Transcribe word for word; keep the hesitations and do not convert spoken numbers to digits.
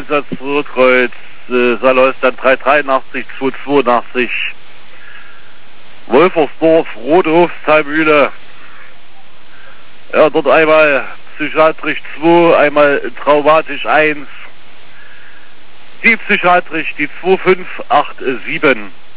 Einsatz Rotkreuz, äh, Salois dann drei dreiundachtzig, zwei zweiundachtzig. Wolfersdorf, Rothofstalmühle. Ja, dort einmal psychiatrisch zwei, einmal traumatisch eins. Die psychiatrisch, die zwei fünf acht sieben.